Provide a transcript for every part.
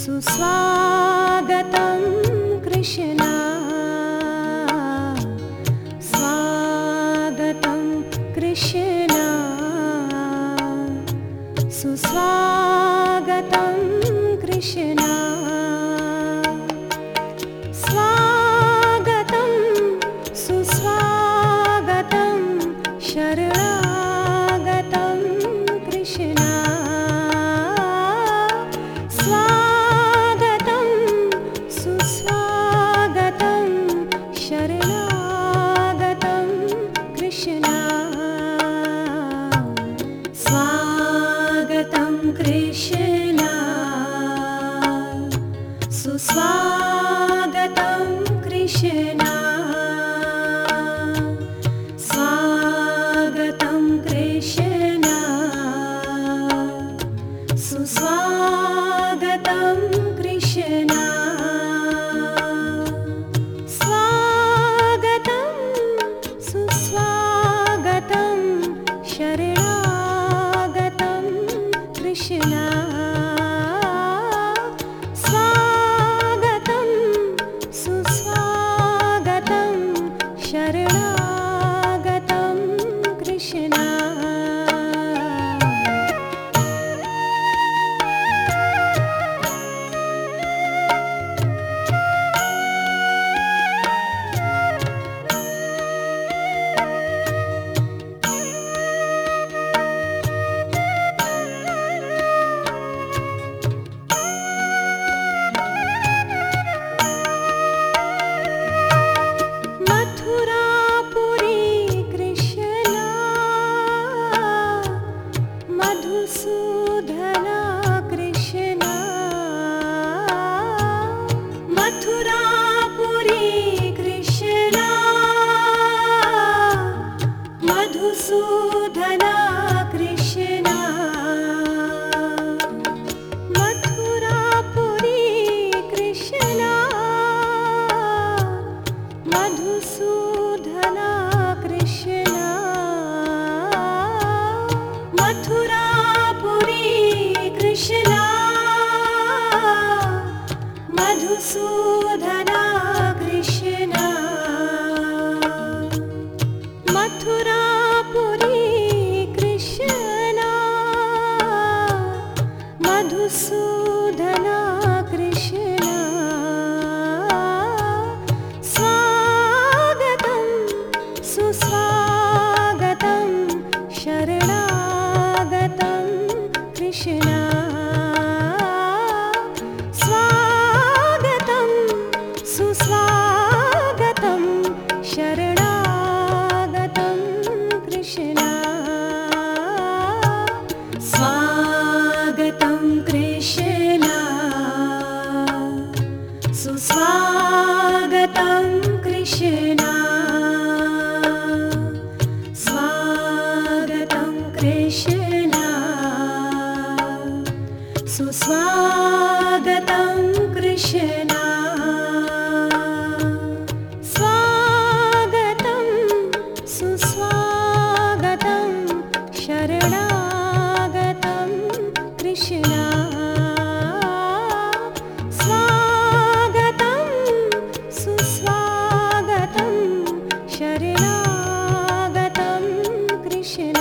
सुस्वागतं कृष्ण स्वागतं कृष्ण सुस्वागतं कृष्ण स्वागतं सुस्वागतं शरणागतं कृष्ण स्वागतं सुस्वागतं शरणागतं कृष्ण स्वागतं कृष्ण सुस्वागतं कृष्ण स्वागतं कृष्ण सुस्वागतं कृष्ण स्वागतं सुस्वागतं शरणागतं कृष्ण स्वागतं सुस्वागतं शरणागतं कृष्ण मथुरापुरी कृष्ण मधुसूदन कृष्ण मथुरापुरी कृष्ण मधुसूदन कृष्ण मथुरापुरी कृष्ण मधुसूदन कृष्ण मथुरापुरी कृष्ण मधुसूदन कृष्ण मथुरापुरी कृष्ण मधुसूदन कृष्ण स्वागतं सुस्वागतं शरणागतं कृष्ण स्वागतं सुस्वागतं शरणागतं कृष्ण स्वागतं कृष्ण सुस्वागतं कृष्ण स्वागतं कृष्ण सुस्वागतं कृष्ण स्वागतं सुस्वागतं शरणागतं कृष्ण स्वागतं सुस्वागतं शरणागतं कृष्ण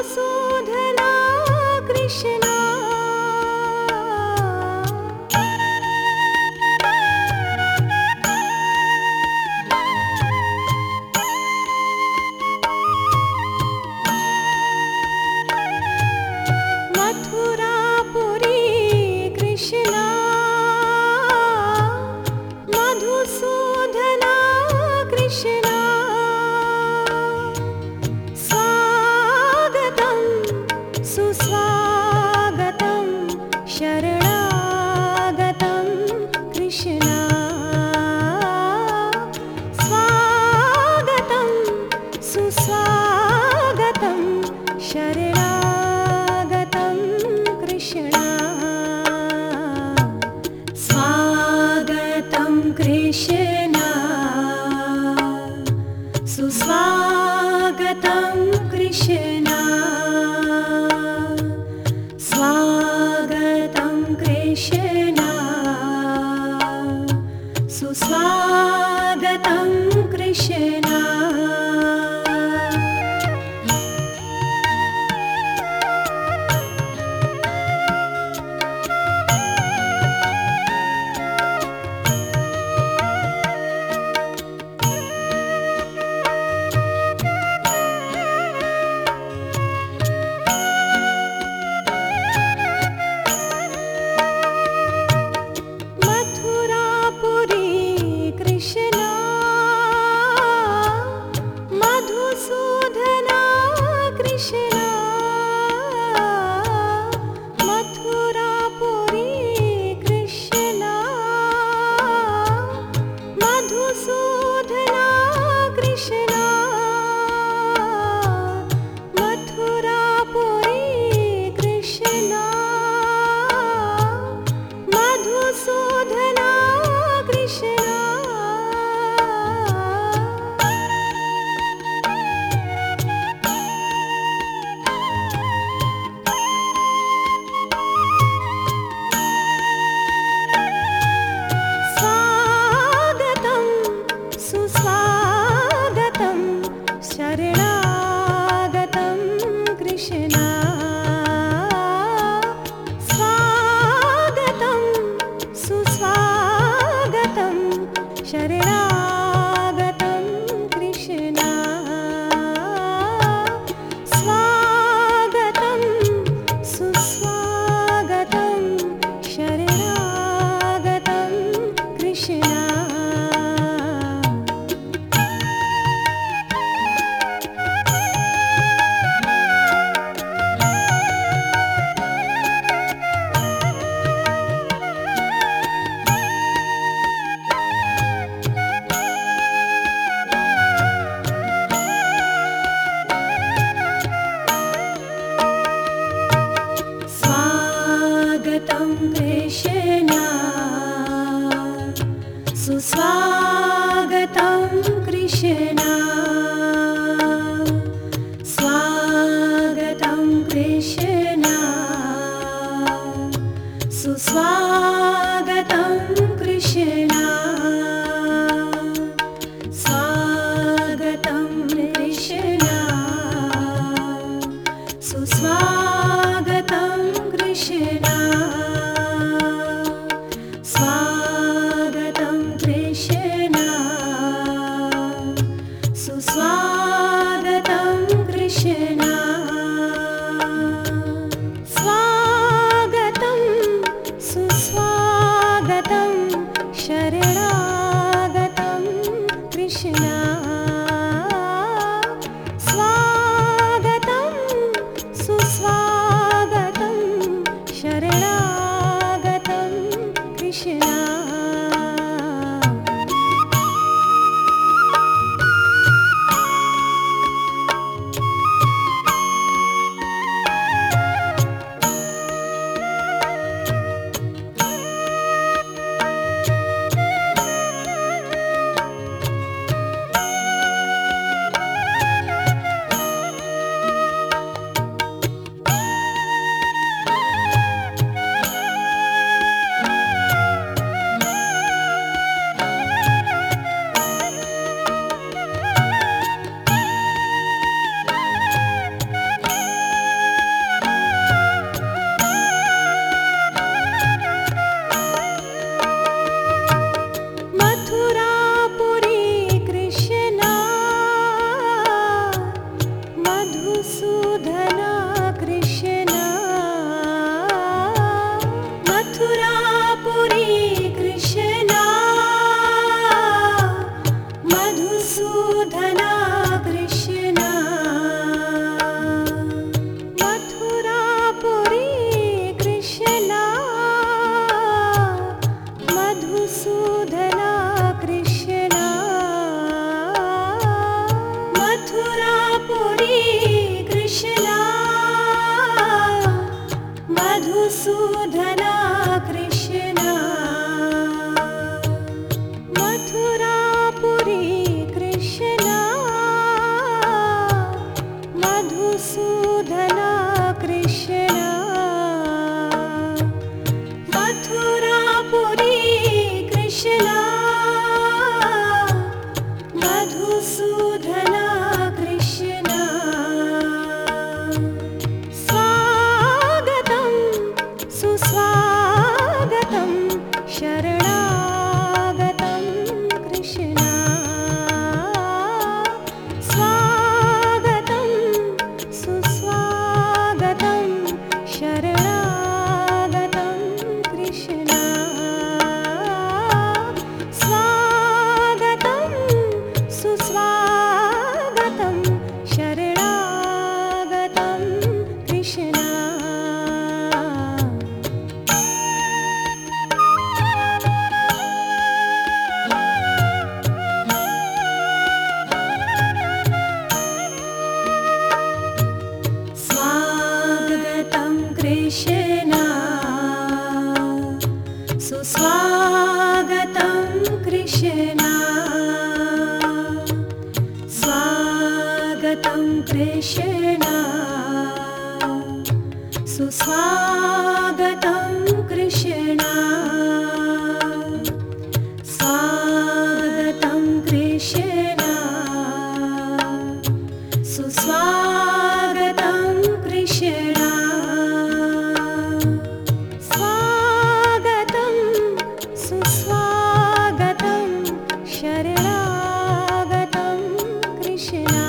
मधुसूदना कृष्णा मथुरापुरी कृष्णा मधुसूदना कृष्णा स्वागतं सुस्वागतं शरणागतं कृष्णा स्वागतं सुस्वागतं शरणागतं कृष्णा स्वागतं कृष्णा सुस्वागतं कृष्णा स्वागतं कृष्णा सुस्वागतं कृष्णा मथुरापुरी कृष्णा मधुसूदना कृष्णा मथुरापुरी कृष्णा मधुसूदना कृष्णा मथुरापुरी कृष्णा मधुसूदना कृष्णा स्वागतं सुस्वागतं शरणागतं कृष्णा स्वागतं सुस्वागतं शरणागतं कृष्णा स्वागतं सुस्वागतं शरणागतं कृष्णा स्वागतं कृष्णा सुस्वागतं कृष्णा स्वागतं कृष्णा सुस्वागतं कृष्णा स्वागतं कृष्णा सुस्वागतं कृष्णा स्वागतं कृष्णा सुस्वागतं कृष्णा स्वागतं सुस्वागतं मधुसूदना कृष्णा मथुरापुरी कृष्णा मधुसूदना कृष्णा मथुरापुरी कृष्णा मधुसूदना कृष्णा स्वागतं सुस्वागतं शरणागतं कृष्णा स्वागतं सुस्वागतं शरणागतं कृष्णा स्वागतं सुस्वागतं शरणागतं कृष्णा स्वागतं कृष्णा सुस्वागतं कृष्णा स्वागतं कृष्णा सुस्वागतं कृष्णा स्वागतं कृष्णा सुस्वागतं कृष्णा स्वागतं सुस्वागतं शरणागतं कृष्णा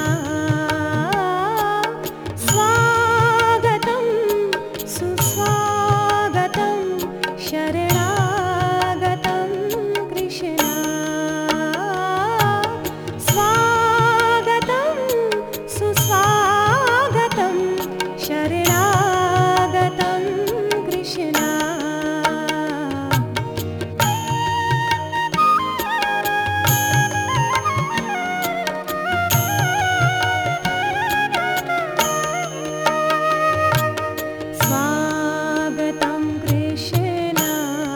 स्वागतं सुस्वागतं शरणागतं कृष्णा स्वागतं सुस्वागतं शरणागतं कृष्णा स्वागतं कृष्णा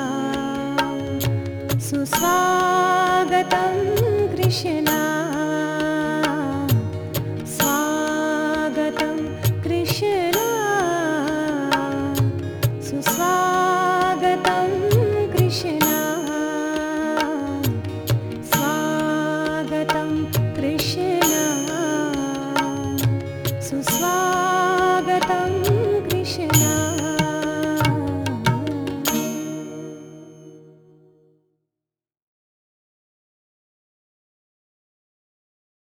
सुस्वागतं कृष्णा स्वागतं कृष्णा सुस्वागतं कृष्णा स्वागतं कृष्णा सुस्वागतं